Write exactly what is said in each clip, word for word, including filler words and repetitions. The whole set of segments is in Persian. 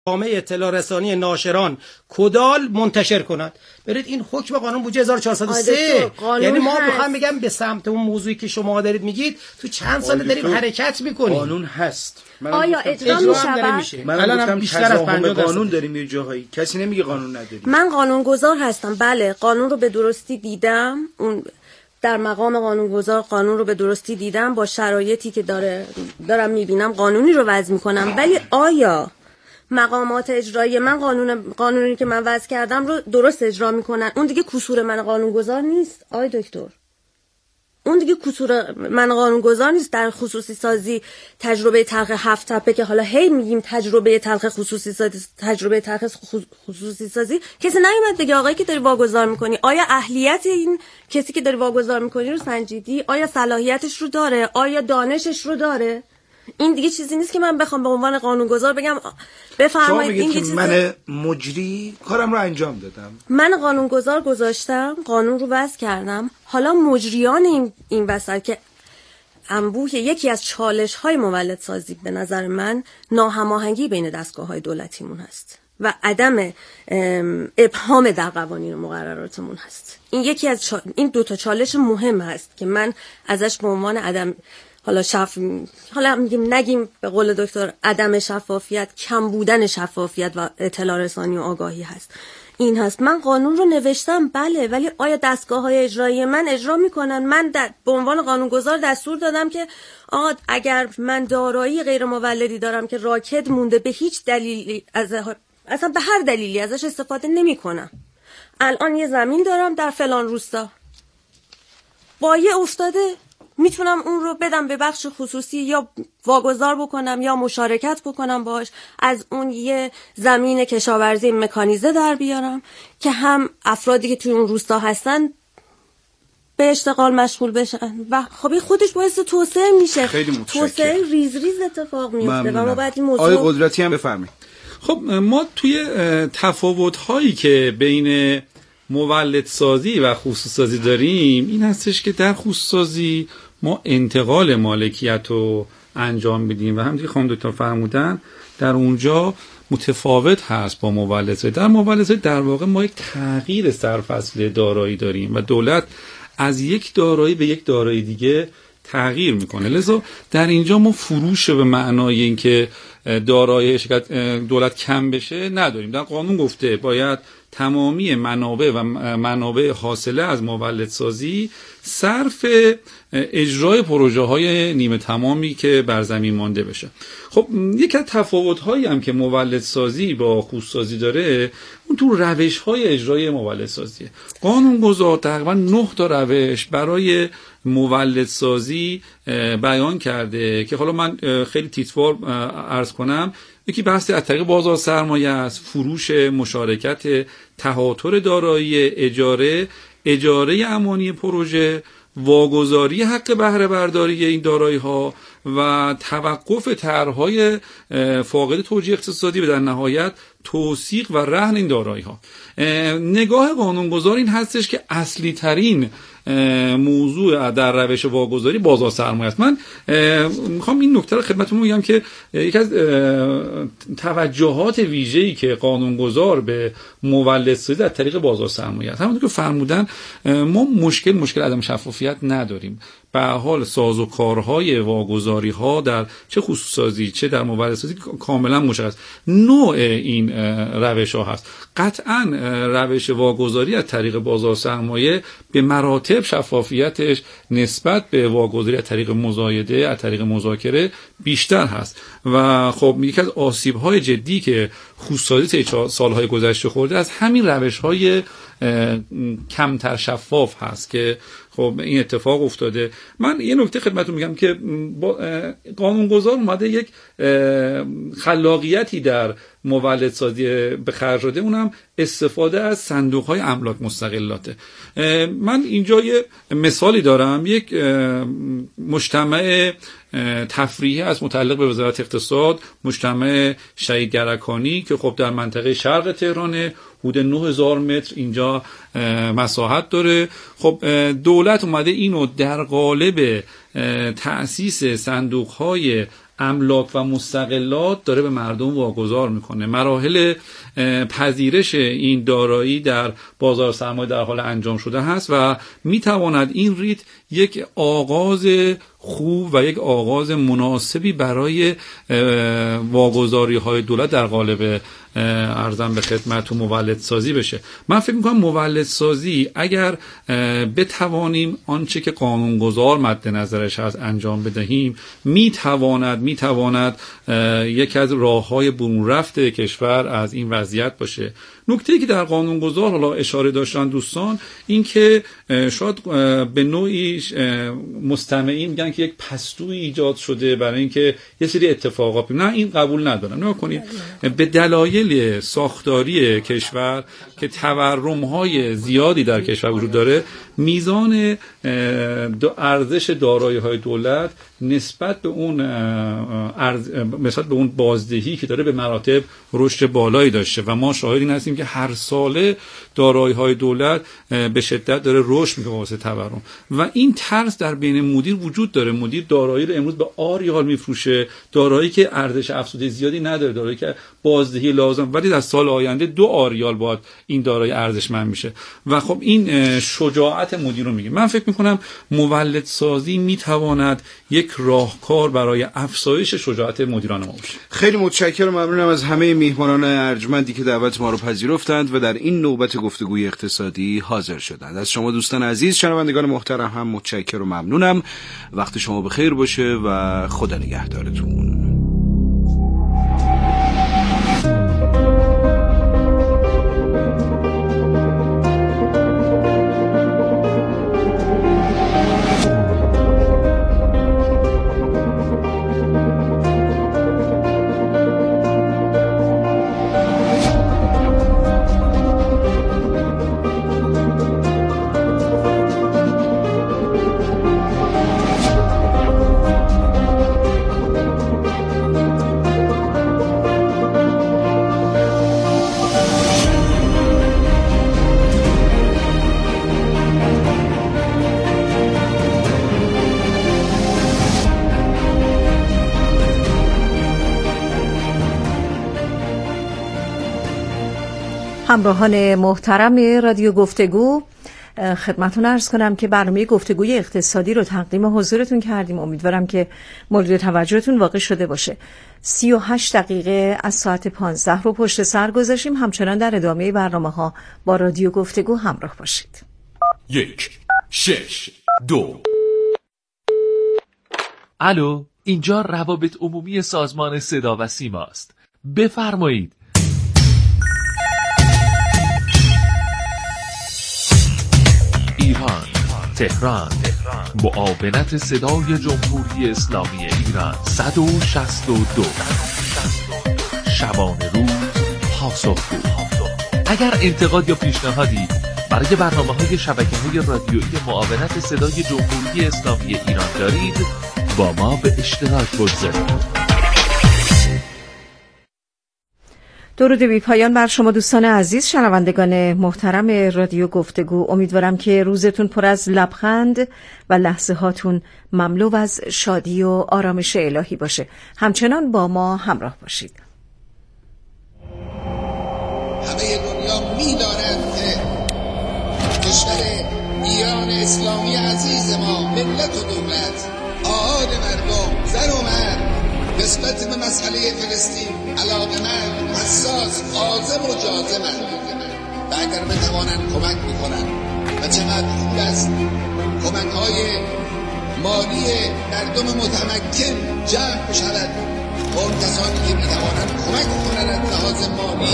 جامعه اطلاع رسانی ناشران کدال منتشر کند. برید این حکم قانون بودجه هزار و چهارصد و سه، یعنی ما میخوام بگم به سمت اون موضوعی که شما دارید میگید تو چند سال داریم حرکت میکنیم. قانون هست، آیا اجرا میشه؟ من الان بیشتر از پنجاه قانون داریم یه جاهایی، کسی نمیگه قانون نداریم. من قانونگذار هستم، بله قانون رو به درستی دیدم، اون در مقام قانونگذار قانون رو به درستی دیدم، با شرایطی که داره دارم میبینم قانونی رو وضع میکنم، ولی آیا مقامات اجرایی من قانون قانونی که من وضع کردم رو درست اجرا میکنن؟ اون دیگه قصور من قانونگذار نیست آقای دکتر، اون دیگه قصور من قانونگذار نیست. در خصوصی سازی تجربه تلخ هفت تپه که حالا هی میگیم تجربه تلخ خصوصی سازی تجربه تلخ خصوصی سازی، کسی نیومد بگه آقایی که داری واگذار میکنی آیا اهلیت این کسی که داری واگذار میکنی رو سنجیدی؟ آیا صلاحیتش رو داره؟ آیا دانشش رو داره؟ این دیگه چیزی نیست که من بخوام به عنوان قانونگذار بگم بفرمایید این چیزی. من مجری کارم رو انجام دادم، من قانونگذار گذاشتم، قانون رو وضع کردم، حالا مجریان این این وسط که انبوه یکی از چالش های مولد سازی به نظر من ناهماهنگی بین دستگاه های دولتیمون هست و عدم ابهام در قوانین و مقرراتمون هست. این یکی از چا... این دو تا چالش مهم هست که من ازش به عنوان عدم حالا شف حالا میگیم نگیم به قول دکتر عدم شفافیت، کم بودن شفافیت و اطلاع رسانی و آگاهی هست. این هست. من قانون رو نوشتم بله، ولی آیا دستگاه‌های اجرایی من اجرا میکنن؟ من در به عنوان قانونگذار دستور دادم که آقا اگر من دارایی غیر مولدی دارم که راکد مونده به هیچ دلیلی از اصلا به هر دلیلی ازش استفاده نمیکنم، الان یه زمین دارم در فلان روستا بایع افتاده، میتونم اون رو بدم به بخش خصوصی یا واگذار بکنم یا مشارکت بکنم باش، از اون یه زمین کشاورزی مکانیزه در بیارم که هم افرادی که توی اون روستا هستن به اشتغال مشغول بشن و خب خودش باعث توسعه میشه. خیلی متشکرم. توسعه ریز ریز اتفاق میفته و ما باید این موضوع. آقای قدرتی هم بفرمایید. خب ما توی تفاوت‌هایی که بین مولد سازی و خصوصی سازی داریم این هستش که در خصوصی سازی ما انتقال مالکیت رو انجام بدیم و همونطور که خانم دکتر فرمودن در اونجا متفاوت هست با مولد سازی. در مولد سازی در واقع ما یک تغییر سرفصل دارایی داریم و دولت از یک دارایی به یک دارایی دیگه تغییر میکنه، لذا در اینجا ما فروش به معنای اینکه دارایی دولت کم بشه نداریم. در قانون گفته باید تمامی منابع و منابع حاصله از مولد سازی صرف اجرای پروژه های نیمه تمامی که بر زمین مانده بشه. خب یک از تفاوت هایی هم که مولد سازی با خصوصی سازی داره اون تو روش های اجرای مولد سازیه. قانون گذار تقریبا نه تا روش برای مولد سازی بیان کرده که حالا من خیلی تیتوار عرض کنم. یکی بحث از طریق بازار سرمایه است، فروش، مشارکت، تهاتر دارایی، اجاره، اجاره امانی پروژه، واگذاری حق بهره برداری این دارایی ها و توقف طرح‌های فاقد توجیه اقتصادی و در نهایت توثیق و رهن این دارایی ها. نگاه قانونگذار این هستش که اصلی ترین موضوع در روش واگذاری بازار سرمایه است. من میخوام این نکته رو خدمتتون بگم که یکی از توجهات ویژه‌ای که قانونگذار به مولد سازی از طریق بازار سرمایه است، همونطور که فرمودن ما مشکل مشکل عدم شفافیت نداریم. به حال سازوکارهای واگذاری ها در چه خصوصی سازی چه در مولد سازی کاملا مشخص. نوع این روش ها هست. قطعا روش واگذاری از طریق بازار سرمایه به مراتب شفافیتش نسبت به واگذاری از طریق مزایده از طریق مذاکره بیشتر هست و خب یکی از آسیب های جدی که خصوصی سازی سالهای گذشته خورده از همین روش های کمتر شفاف هست که خب این اتفاق افتاده. من یه نکته خدمتتون میگم که قانونگذار اومده یک خلاقیتی در مولد سازی به خرج داده، اونم استفاده از صندوق های املاک مستقلاته. من اینجا یه مثالی دارم. یک مجتمع تفریحی از متعلق به وزارت اقتصاد، مجتمع شهید گرکانی که خب در منطقه شرق تهران حدود نه هزار متر اینجا مساحت داره. خب دولت اومده اینو در قالب تأسیس صندوق های املاک و مستقلات داره به مردم واگذار میکنه. مراحل پذیرش این دارایی در بازار سرمایه در حال انجام شده هست و میتواند این ریت یک آغاز خوب و یک آغاز مناسبی برای واگذاری های دولت در قالب ارزم به خدمت و مولدسازی بشه. من فکر میکنم مولدسازی اگر بتوانیم آنچه که قانونگذار مد نظرش هست انجام بدهیم، میتواند میتواند یکی از راههای برون رفت کشور از این وضعیت باشه. نکته‌ای که در قانونگذار حالا اشاره داشتن دوستان این که شاید به نوعی مستمعین میگن که یک پستویی ایجاد شده برای اینکه یه سری اتفاقات، نه این قبول ندارم. نگاه کنید به دلایل ساختاری کشور که تورم‌های زیادی در کشور وجود داره، میزان ارزش دارایی‌های دولت نسبت به اون ارز... نسبت به اون بازدهی که داره به مراتب رشد بالایی داشته و ما شاهد این هستیم که هر ساله دارایی‌های دولت به شدت داره رشد میکنه واسه تورم و این ترس در بین مدیر وجود داره. مدیر دارایی رو امروز به آریال میفروشه، دارایی که ارزش افزوده زیادی نداره، دارایی که بازدهی لازم، ولی در سال آینده دو آریال باید این دارایی ارزشمند میشه و خب این شجاعت مدیر رو میگه. من فکر میکنم مولدسازی میتواند یک راهکار برای افزایش شجاعت مدیران ما باشه. خیلی متشکرم، ممنونم از همه میهمانان ارجمندی که دعوت ما رو پذیرفتند و در این نوبت گفتگوی اقتصادی حاضر شدند. از شما دوستان عزیز، شنوندگان محترم هم متشکرم و ممنونم. وقت شما بخیر باشه و خدا نگهدارتون. همراهان محترم رادیو گفتگو، خدمتتون عرض کنم که برنامه گفتگوی اقتصادی رو تقدیم حضورتون کردیم. امیدوارم که مورد توجهتون واقع شده باشه. سی و هشت دقیقه از ساعت پانزده رو پشت سر گذاشتیم. همچنان در ادامه برنامه ها با رادیو گفتگو همراه باشید. یک شش دو الو، اینجا روابط عمومی سازمان صدا و سیما است. بفرمایید. ایران، تهران، معاونت صدای جمهوری اسلامی ایران صد و شصت و دو. شبانه روز پاسخگو. اگر انتقاد یا پیشنهادی برای برنامه‌های شبکه‌های رادیویی معاونت صدای جمهوری اسلامی ایران دارید، با ما به اشتراک بگذارید. درود بی پایان بر شما دوستان عزیز، شنوندگان محترم رادیو گفتگو. امیدوارم که روزتون پر از لبخند و لحظه هاتون مملو از شادی و آرامش الهی باشه. همچنان با ما همراه باشید. همه دنیا می‌دانند که کشور ایران اسلامی عزیز ما، ملت و دولت، آحاد مردم، زن و مرد، نسبت به مسئله فلسطین علاقه‌مند، حساس، عازم و جازمند و اگر بتوانند کمک بکنند و چقدر خوب است کمک‌های مالی مردم متمکن جمع شود و اون کسانی که می‌توانند کمک کنند از لحاظ مالی.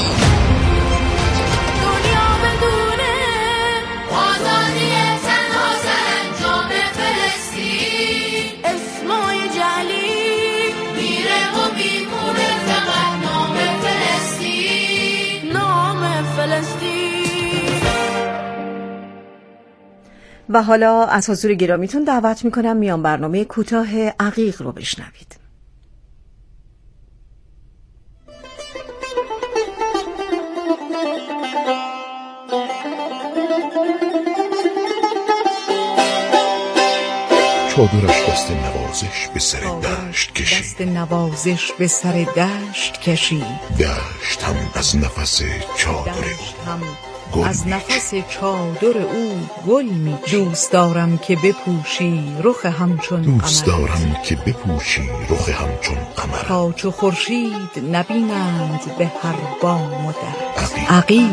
دنیا بدونه آزادی تنها سرانجام فلسطین، اسمای جلی میره و میمونه فقط نام فلسطین، نام فلسطین. و حالا از حضور گرامیتون دعوت میکنم میان برنامه کوتاه عقیق رو بشنوید. چادرش دست نوازش به سر دشت کشید دست نوازش به سر دشت کشید دشت هم از نفس چادر او از نفس چادر او گل می دوست دارم که بپوشی رخ همچون قمر دوست دارم که بپوشی رخ همچون قمر تا چو خورشید نبینند به هر بام و در عقیل.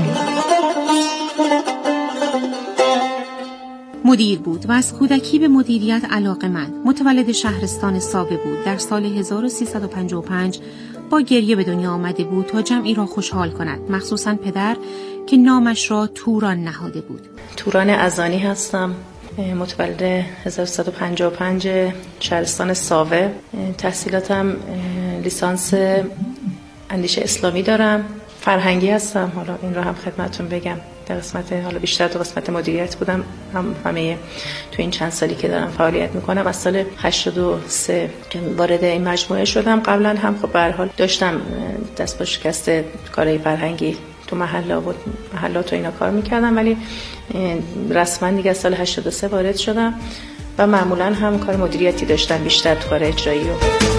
مدیر بود و از کودکی به مدیریت علاقه‌مند. متولد شهرستان ساوه بود. در سال هزار و سیصد و پنجاه و پنج با گریه به دنیا آمده بود تا جمعی را خوشحال کند، مخصوصاً پدر که نامش را توران نهاده بود. توران ازانی هستم، متولد هزار و سیصد و پنجاه و پنج شهرستان ساوه. تحصیلاتم لیسانس اندیشه اسلامی دارم، فرهنگی هستم. حالا این رو هم خدمتتون بگم، در قسمت حالا بیشتر تو قسمت مدیریت بودم، هم همه تو این چند سالی که دارم فعالیت میکنم. از سال هشتاد و سه که وارد این مجموعه شدم، قبلا هم خب به هر حال داشتم دست با شکست کارهای فرهنگی تو محله و محلات و اینا کار میکردم، ولی رسما دیگه از سال هشتاد و سه وارد شدم و معمولا هم کار مدیریتی داشتم، بیشتر تو کار اجرایی. و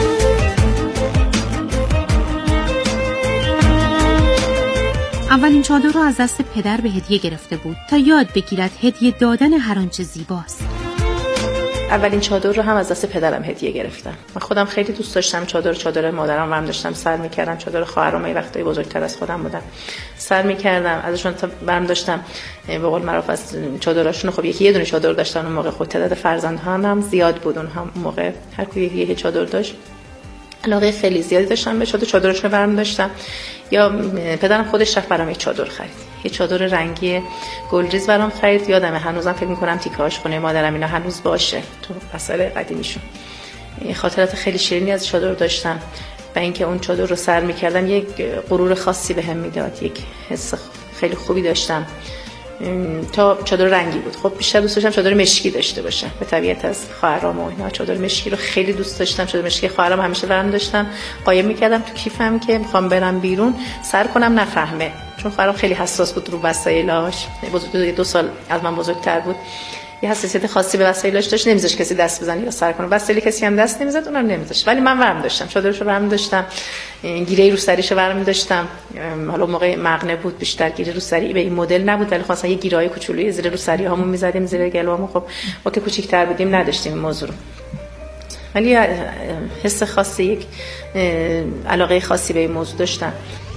اولین چادر را از دست پدر به هدیه گرفته بود تا یاد بگیرد هدیه دادن هر آنچه زیباست. اولین چادر رو هم از دست پدرم هدیه گرفتم. من خودم خیلی دوست داشتم چادر چادر مادرم هم داشتم سر می‌کردم، چادر خواهرام یه وقتایی بزرگتر از خودم بودن سر می‌کردم، ازشون تا برم داشتم به قول معروف از چادراشون. خب یکی یه دونه چادر داشتن اون موقع، خود تعداد فرزندان هم زیاد بود اون هم موقع، هر کی یه چادر داشت. علاقه خیلی زیادی داشتم به چادر، چادرشون برام داشتم. یا پدرم خودش رفت برام یک چادر خرید، یه چادر رنگی گلریز برام خرید. یادمه هنوزم فکر می‌کنم تیکه‌هاش خونه مادرم اینا هنوز باشه تو اثر قدیمیشون. خاطرات خیلی شیرینی از چادر داشتم و اینکه اون چادر رو سر می‌کردم یک غرور خاصی بهم میداد، یک حس خیلی خوبی داشتم. تا چادر رنگی بود، خب بیشتر دوست داشتم چادر مشکی داشته باشم، به طبیعت از خواهرام و اینا چادر مشکی رو خیلی دوست داشتم. چادر مشکی خواهرام همیشه برام داشتم، قایم می‌کردم تو کیفم که می‌خوام برم بیرون سر کنم نفهمه، چون خواهرام خیلی حساس بود رو وسایلاش، بزرگ دو سال از من بزرگتر بود، یه حساسیت خاصی به وسایلاش داشت، نمیذاش کسی دست بزنه یا سر کنه، وسایل کسی هم دست نمیزد، اونم نمیذاش، ولی من ورم داشتم، چادرشو ورم داشتم، گیره رو سریشو ورم داشتم. حالا موقع مغنه بود بیشتر گیره رو سری به این مدل نبود، ولی خاصا یه گیره‌های کوچولوی زیر رو سری هامون میزدیم، زیر گلوامون. خب ما که کوچیک‌تر بودیم نداشتیم این موضوع رو، ولی حس خاصی، یک علاقه خاصی به این موضوع داشتم.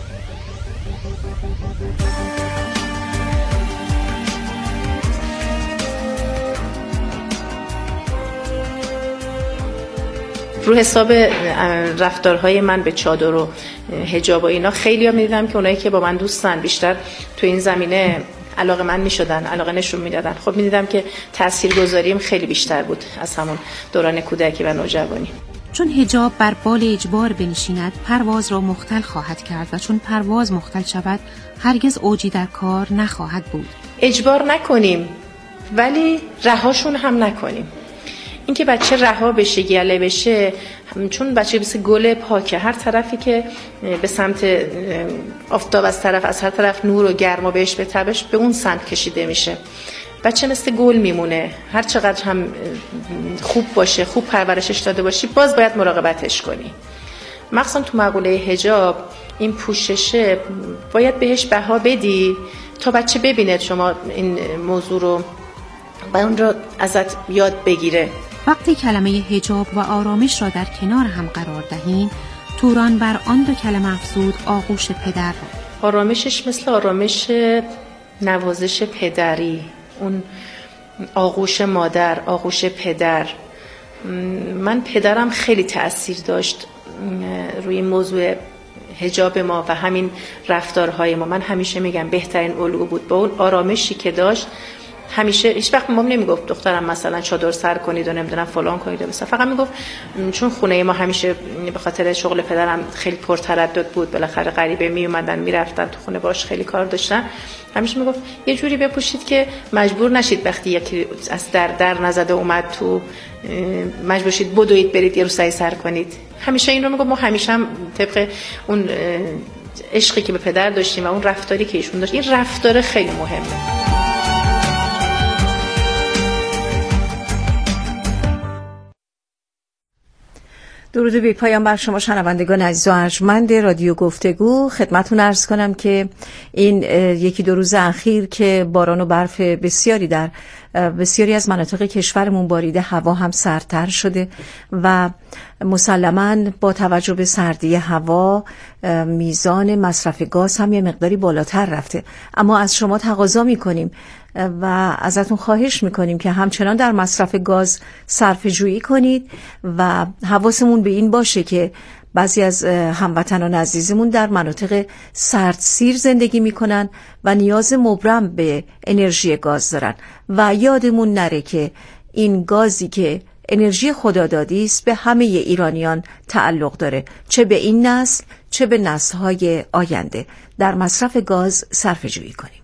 رو حساب رفتارهای من به چادر و حجاب و اینا خیلی ها میدیدم که اونایی که با من دوستن بیشتر تو این زمینه علاقه من میشدن، علاقه نشون میدادن. خب میدیدم که تاثیرگذاریم خیلی بیشتر بود از همون دوران کودکی و نوجوانی. چون حجاب بر بال اجبار بنشیند پرواز را مختل خواهد کرد و چون پرواز مختل شود هرگز اوجی در کار نخواهد بود. اجبار نکنیم ولی رهاشون هم نکنیم. اینکه بچه رها بشه، گله بشه، چون بچه مثل گل پاکه، هر طرفی که به سمت آفتاب از طرف از هر طرف نور و گرما بهش بتابش به اون سمت کشیده میشه. بچه مثل گل میمونه، هر چقدر هم خوب باشه، خوب پرورشش داده باشی، باز باید مراقبتش کنی. مخصوصا تو مقوله حجاب این پوششه باید بهش بها بدی تا بچه ببینه شما این موضوع رو و اون رو ازت یاد بگیره. وقتی کلمه حجاب و آرامش را در کنار هم قرار دهیم، توران بر آن دو کلمه افزود آغوش پدر. آرامشش مثل آرامش نوازش پدری، اون آغوش مادر، آغوش پدر. من پدرم خیلی تأثیر داشت روی این موضوع حجاب ما و همین رفتارهای ما. من همیشه میگم بهترین الگو بود، با اون آرامشی که داشت. همیشه هیچ وقت مام نمیگفت دخترم مثلا چادر سر کنید و نمیدونم فلان کنید، مثلا فقط میگفت، چون خونه ما همیشه به خاطر شغل پدرم خیلی پرتردد بود، بالاخره غریبه می اومدن میرفتن تو خونه، باش خیلی کار داشتن، همیشه میگفت یه جوری بپوشید که مجبور نشید وقتی یکی از در در نزده اومد تو مجبور شید بدوید برید یه روسری سر کنید. همیشه این رو میگفت. ما همیشه هم طبق اون عشقی که به پدر داشتیم و اون رفتاری که ایشون داشت، این رفتار خیلی مهمه. درود بی پایان بر شما شنوندگان عزیز و ارجمند رادیو گفتگو. خدمتتون عرض کنم که این یکی دو روز اخیر که باران و برف بسیاری در بسیاری از مناطق کشورمون باریده، هوا هم سردتر شده و مسلماً با توجه به سردی هوا میزان مصرف گاز هم یه مقداری بالاتر رفته. اما از شما تقاضا میکنیم و ازتون خواهش میکنیم که همچنان در مصرف گاز صرفه جویی کنید و حواسمون به این باشه که بعضی از هموطنان عزیزمون در مناطق سردسیر زندگی میکنن و نیاز مبرم به انرژی گاز دارن و یادمون نره که این گازی که انرژی خدادادی است به همه ایرانیان تعلق داره، چه به این نسل چه به نسل‌های آینده. در مصرف گاز صرفه جویی کنیم.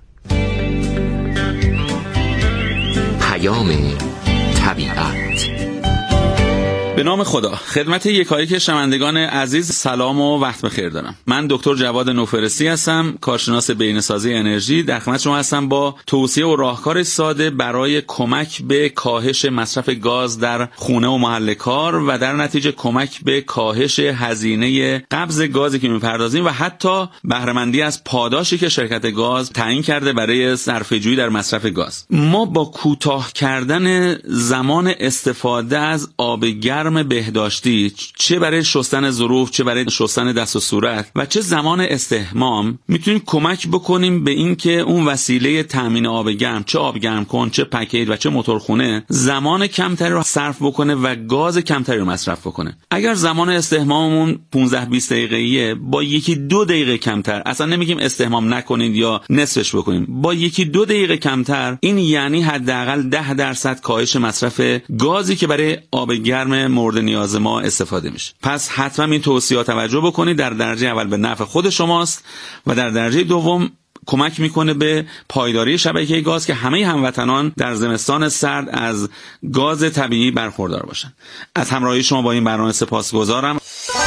پیام طبیعت. به نام خدا، خدمت یکایک شنوندگان عزیز سلام و وقت بخیر دارم. من دکتر جواد نوفرسی هستم، کارشناس بهینه‌سازی انرژی. در خدمت شما هستم با توصیه و راهکار ساده برای کمک به کاهش مصرف گاز در خونه و محل کار و در نتیجه کمک به کاهش هزینه قبض گازی که می‌پردازیم و حتی بهره‌مندی از پاداشی که شرکت گاز تعیین کرده برای صرفه‌جویی در مصرف گاز. ما با کوتاه کردن زمان استفاده از آب گرم بهداشتی، چه برای شستن ظروف، چه برای شستن دست و صورت و چه زمان استحمام، میتونیم کمک بکنیم به این که اون وسیله تامین آب گرم، چه آب گرم کن، چه پکیج و چه موتورخونه، زمان کمتری رو صرف بکنه و گاز کمتری رو مصرف بکنه. اگر زمان استحماممون پانزده بیست دقیقه‌ایه، با یکی دو دقیقه کمتر، اصلا نمیگیم استحمام نکنید یا نصفش بکنیم، با یکی دو دقیقه کمتر، این یعنی حداقل ده درصد کاهش مصرف گازی که برای آب گرم مورد نیاز ما استفاده میشه. پس حتما این توصیه‌ها توجه بکنید. در درجه اول به نفع خود شماست و در درجه دوم کمک میکنه به پایداری شبکه گاز که همه هموطنان در زمستان سرد از گاز طبیعی برخوردار باشن. از همراهی شما با این برنامه سپاسگزارم.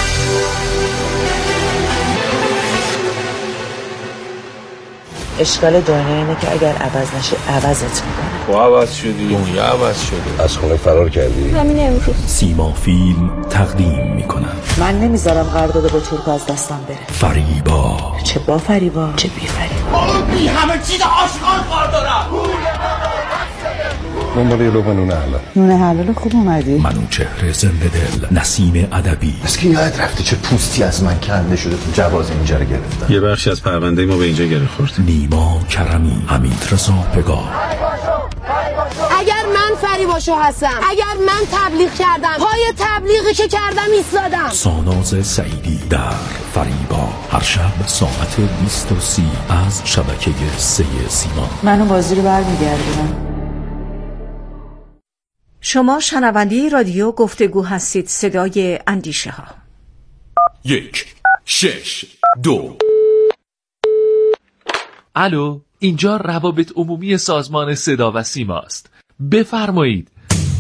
اشکال دنیا اینه که اگر عوض نشه عوضت میکنه. تو عوض شدی، دنیا عوض شده. از خونه فرار کردی؟ همین امروز سیما فیلم تقدیم میکنن. من نمیذارم قرارداد با ترک از دستم بره. فریبا. چه با فریبا چه بی فریبا. بی همه چیز آشغال کار دارم. من برای لقمه نون حلال. نون حلال خوب اومدی. منوچهر زنده دل، نسیم ادبی. از که یاد رفته چه پوستی از من کنده شده تو جواز اینجا رو گرفتن. یه بخشی از پرونده ما به اینجا گره خورد. نیما کرمی، حمید رضا پگاه. اگر من فریباشو هستم، اگر من تبلیغ کردم، پای تبلیغی که کردم ایستادم. ساناز سعیدی در فریبا، هر شب ساعت بیست و سی از شبکه سه سیما. منو بازی رو برمیگردونم. شما شنونده رادیو گفتگو هستید، صدای اندیشه ها. یک شش دو. الو، اینجا روابط عمومی سازمان صدا و سیما است. بفرمایید.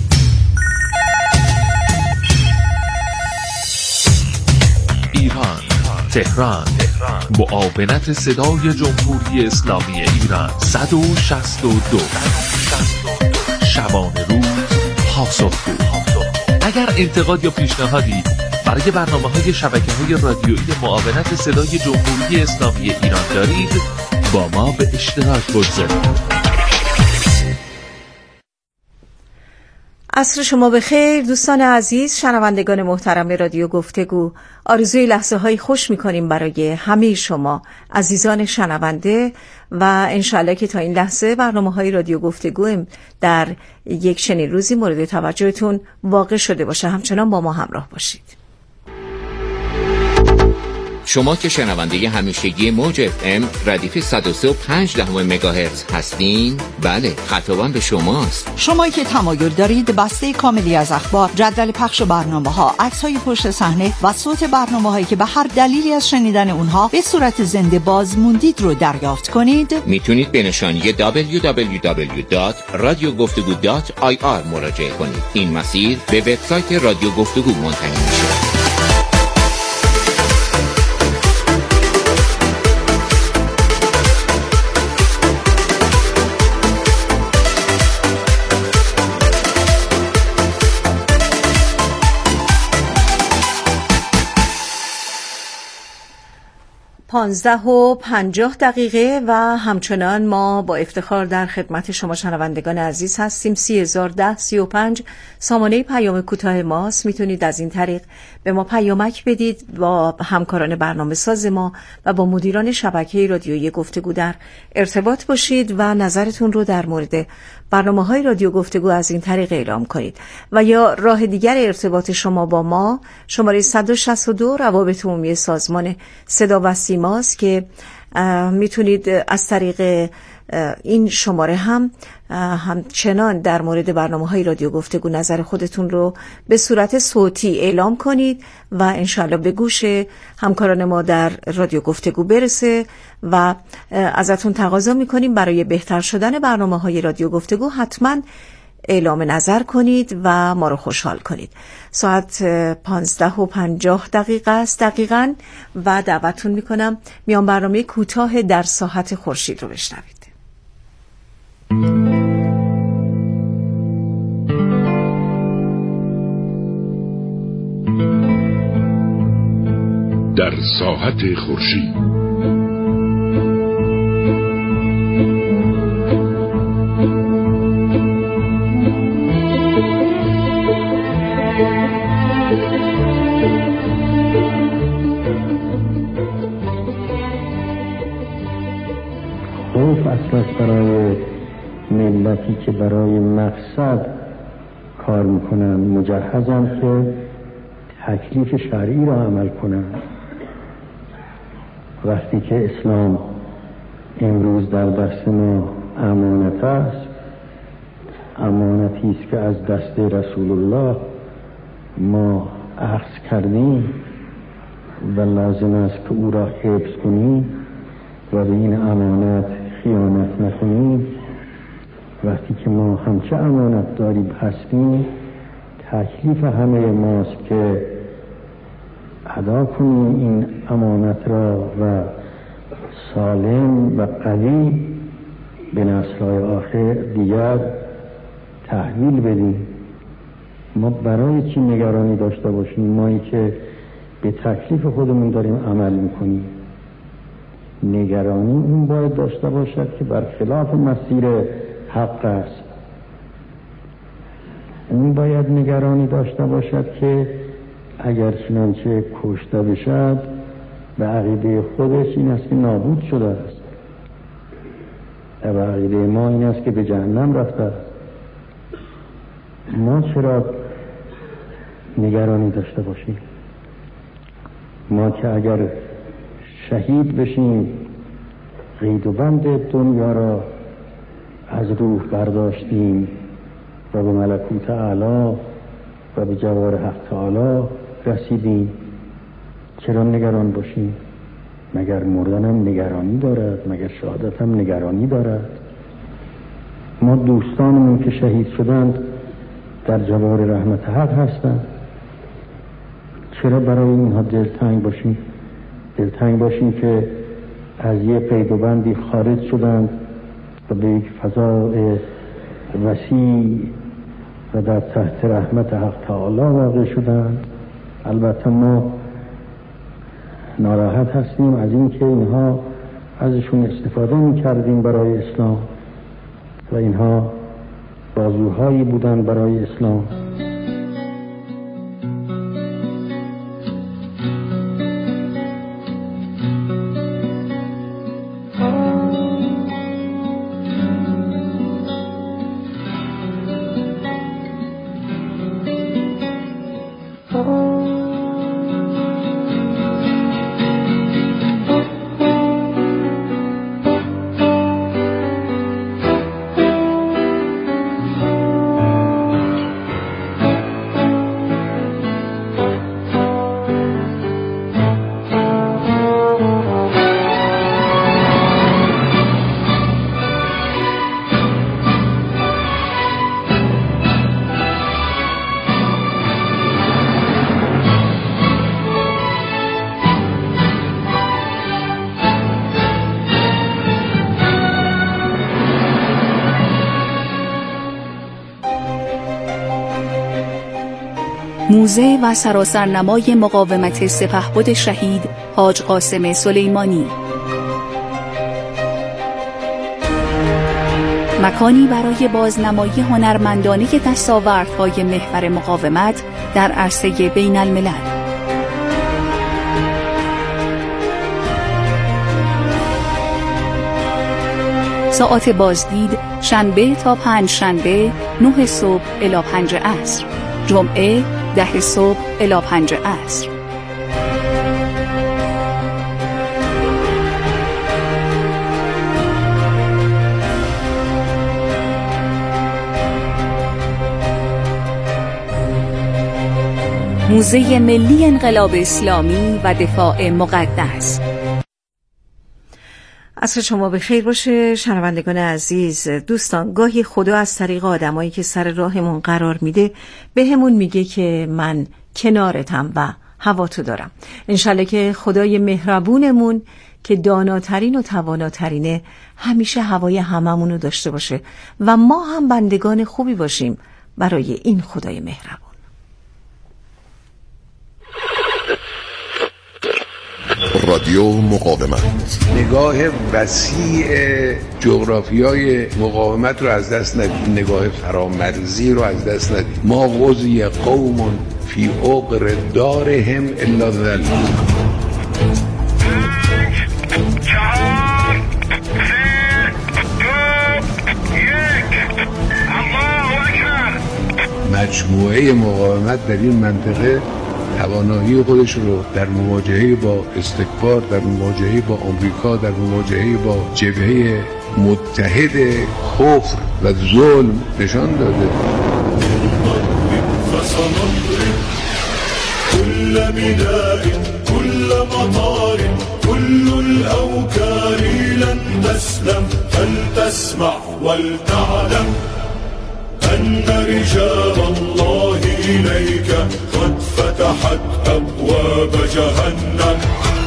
ایران، تهران، معاونت صدای جمهوری اسلامی ایران. صد و شصت و دو. شبانه روز پاسخگو. اگر انتقاد یا پیشنهادی برای برنامه‌های شبکه‌های رادیویی معاونت صدای جمهوری اسلامی ایران دارید، با ما به اشتراک بگذارید. عصر شما بخیر دوستان عزیز، شنوندگان محترم رادیو گفتگو. آرزوی لحظه های خوش میکنیم برای همه شما عزیزان شنونده و انشالله که تا این لحظه برنامه های رادیو گفتگو در یک چنین روزی مورد توجهتون واقع شده باشه. همچنان با ما همراه باشید. شما که شنونده همیشگی موج اف ام ردیف صد و سه و پنج دهم مگاهرتز هستین، بله خطابم به شماست. شمایی که تمایل دارید بسته کاملی از اخبار، جدول پخش برنامه‌ها، عکس‌های پشت صحنه و صوت برنامه‌هایی که به هر دلیلی از شنیدن اونها به صورت زنده باز موندید رو دریافت کنید، میتونید به نشانی دبلیو دبلیو دبلیو دات رادیو گفتگو دات آی آر مراجعه کنید. این مسیر به وبسایت رادیو گفتگو منتهی میشه. پانزده و پنجاه دقیقه و همچنان ما با افتخار در خدمت شما شنوندگان عزیز هستیم. سی هزار ده سی و پنج سامانه پیام کوتاه ماست. میتونید از این طریق به ما پیامک بدید، با همکاران برنامه ساز ما و با مدیران شبکه رادیویی گفتگو در ارتباط باشید و نظرتون رو در مورد برنامه‌های رادیو گفتگو از این طریق اعلام کنید. و یا راه دیگر ارتباط شما با ما شماره صد و شصت و دو روابط عمومی سازمان صدا و سیماست که میتونید از طریق این شماره هم همچنان در مورد برنامه‌های رادیو گفتگو نظر خودتون رو به صورت صوتی اعلام کنید و انشالله به گوش همکاران ما در رادیو گفتگو برسه و ازتون تقاضا میکنیم برای بهتر شدن برنامه‌های رادیو گفتگو حتما اعلام نظر کنید و ما رو خوشحال کنید. ساعت پانزده و پنجاه دقیقه است دقیقاً و دعوتتون میکنم میان برنامه کوتاه در ساحت خورشید رو بشنوید. در ساحت خورشید. خوف اصلا برای ملتی که برای مقصد کار میکنن مجهزن که تکلیف شرعی را عمل کنن. وقتی که اسلام امروز در دست ما امانت است، امانتی است که از دست رسول الله ما اخذ کردیم و لازم است که او را حفظ کنیم و به این امانت خیانت نکنیم. وقتی که ما همچه امانت داری هستیم، تکلیف همه ماست که ادا کنیم این امانت را و سالم و قوی به نسل‌های آخر دیگر تحویل بدیم. ما برای چی نگرانی داشته باشیم؟ مایی که به تکلیف خودمون داریم عمل میکنیم. نگرانی اون باید داشته باشد که برخلاف مسیر حق است. اون باید نگرانی داشته باشد که اگر چنانچه کشته بشد به عقیده خودش این است که نابود شده است و به عقیده ما این است که به جهنم رفته است. ما چرا نگرانی داشته باشیم؟ ما که اگر شهید بشیم قید و بند دنیا را از روح برداشتیم و به ملکوت اعلی و به جوار حق تعالی رسیدیم، چرا نگران باشیم؟ مگر مردنم نگرانی دارد؟ مگر شهادتم نگرانی دارد؟ ما دوستانمون که شهید شدند در جوار رحمت حق هستند، چرا برای اینها دلتنگ باشیم؟ دلتنگ باشیم که از یک قید و بندی خارج شدند و به یک فضای وسیع و در تحت رحمت حق تعالی واقع شدند. البته ما ناراحت هستیم از این که اینها ازشون استفاده می‌کردیم برای اسلام و اینها بازوهایی بودند برای اسلام. موزه و سراسرنمای مقاومت سپهبد شهید حاج قاسم سلیمانی. مکانی برای بازنمایی هنرمندانه دستاوردهای محور مقاومت در عرصه بین الملل. ساعات بازدید شنبه تا پنج شنبه نه صبح الی پنج عصر، جمعه ده صبح الی پنج عصر. موزه ملی انقلاب اسلامی و دفاع مقدس. عصر شما به خیر باشه شنوندگان عزیز. دوستان، گاهی خدا از طریق آدمایی که سر راهمون قرار میده به همون میگه که من کنارتم و هوا تو دارم. انشالله که خدای مهربونمون که داناترین و تواناترینه همیشه هوای هممونو داشته باشه و ما هم بندگان خوبی باشیم برای این خدای مهربون. رادیو مقاومت، نگاه وسیع جغرافیای مقاومت رو از دست ندید، نگاه فرامرزی رو از دست ندید. ما غزی قوم فی عقر دارهم الا ذل. مجموعه مقاومت در این منطقه توانایی خودش رو در مواجهه با استکبار، در مواجهه با آمریکا، در مواجهه با جبهه متحد کفر و ظلم نشان داده. كل بناء كل مطار كل الأوكار لن تسلم فلتسمع ولتعلم أن رجال الله إليك قد فتحت أبواب جهنم.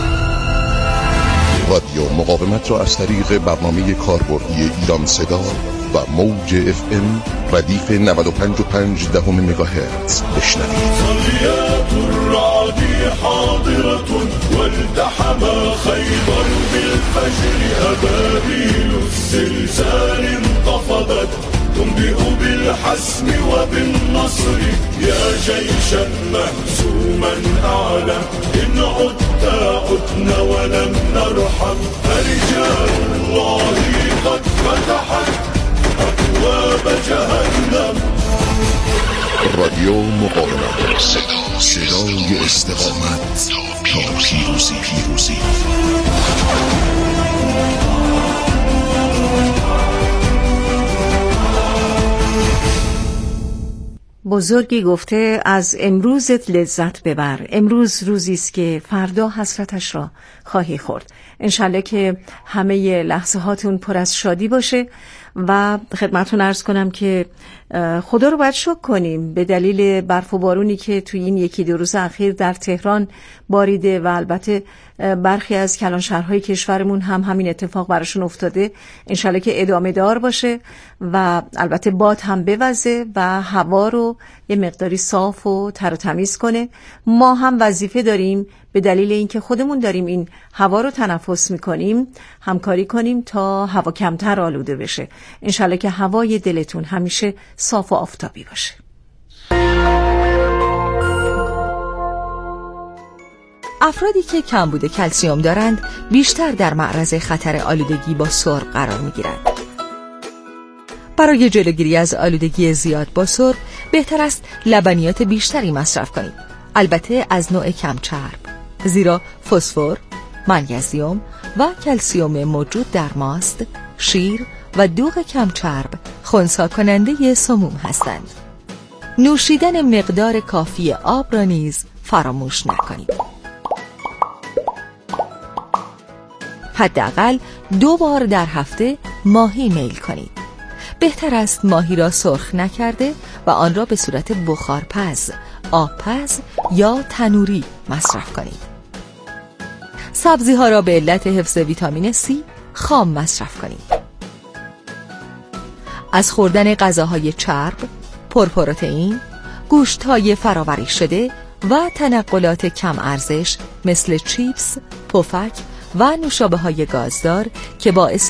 رادیو مقاومت را از طریق برنامه کاربردی ایران صدا و موج اف ام ردیف نود و پنج و پنج دهم مگاهرتز بشنوید. صليات الرعد حاضرة والتحم خيبر بالفجر أبابيل الزلزال انتفضت تنبئ بالحسم وبالنصر يا جيشا مهزوما أعلم إن عدت عدنا ولم نرحم فرجال الله قد فتحت أبواب جهنم. رادیو مقاومت، صدای استقامت تا پیروزی. پیروزی بزرگی گفته از امروزت لذت ببر. امروز روزی است که فردا حسرتش را خواهی خورد. انشالله که همه لحظه هاتون پر از شادی باشه و خدمتتون عرض کنم که خدا رو باید شکر کنیم به دلیل برف و بارونی که توی این یکی دو روز اخیر در تهران باریده و البته برخی از کلان شهرهای کشورمون هم همین اتفاق براشون افتاده. انشالله که ادامه دار باشه و البته باد هم بوزه و هوا رو یه مقداری صاف و تر و تمیز کنه. ما هم وظیفه داریم به دلیل اینکه خودمون داریم این هوا رو تنفس میکنیم همکاری کنیم تا هوا کمتر آلوده بشه. انشالله که هوای دلتون همیشه صاف و آفتابی باشه. افرادی که کمبود کلسیم دارند بیشتر در معرض خطر آلودگی با سرب قرار میگیرند. برای جلوگیری از آلودگی زیاد با سرب بهتر است لبنیات بیشتری مصرف کنید، البته از نوع کم چرب، زیرا فسفر، منیزیم و کلسیم موجود در ماست، شیر و دوغ کم چرب خنثی کننده سموم هستند. نوشیدن مقدار کافی آب را نیز فراموش نکنید. حداقل دو بار در هفته ماهی میل کنید. بهتر است ماهی را سرخ نکرده و آن را به صورت بخارپز، آبپز یا تنوری مصرف کنید. سبزی ها را به علت حفظ ویتامین C خام مصرف کنید. از خوردن غذاهای چرب، پرپروتئین گوشت‌های فراوری شده و تنقلات کم ارزش مثل چیپس، پفک و نوشابه‌های گازدار که باعث